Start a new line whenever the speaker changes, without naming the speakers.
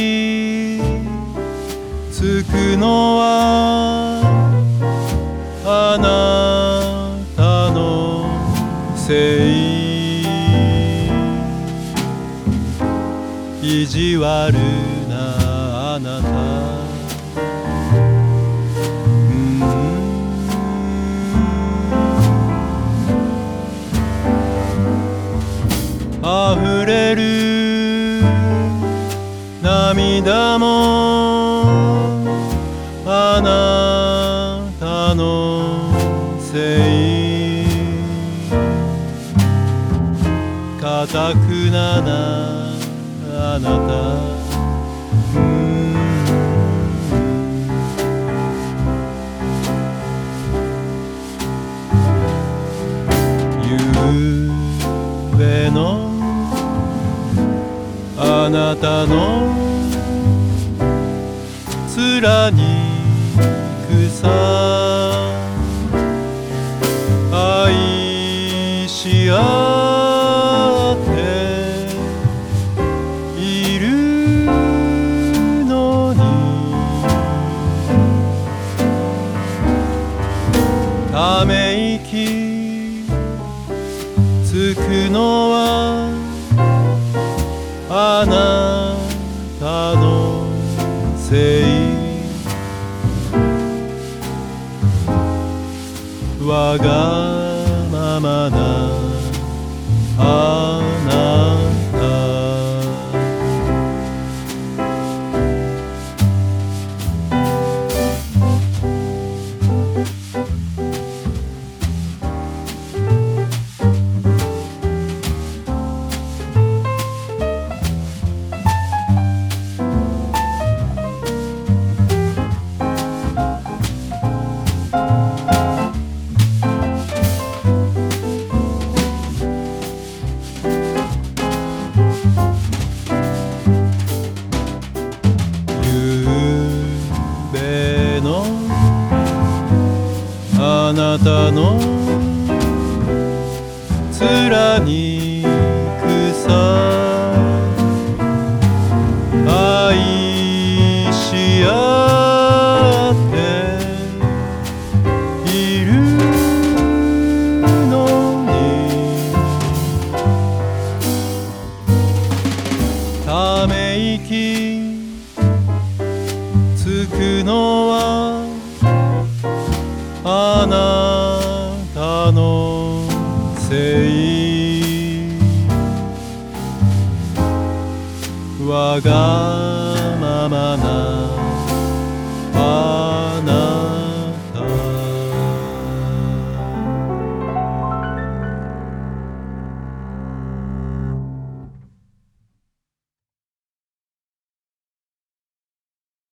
つくのはあなたのせい。意地悪なあなた、溢れる涙もあなたのせい。かたくななあなた、ゆうべのあなたの面に草愛し合っているのに、ため息つくのはあなたのせい。わがままなあなた、あなたの面に草愛し合っているのに、ため息つくのはあなたのせい。わが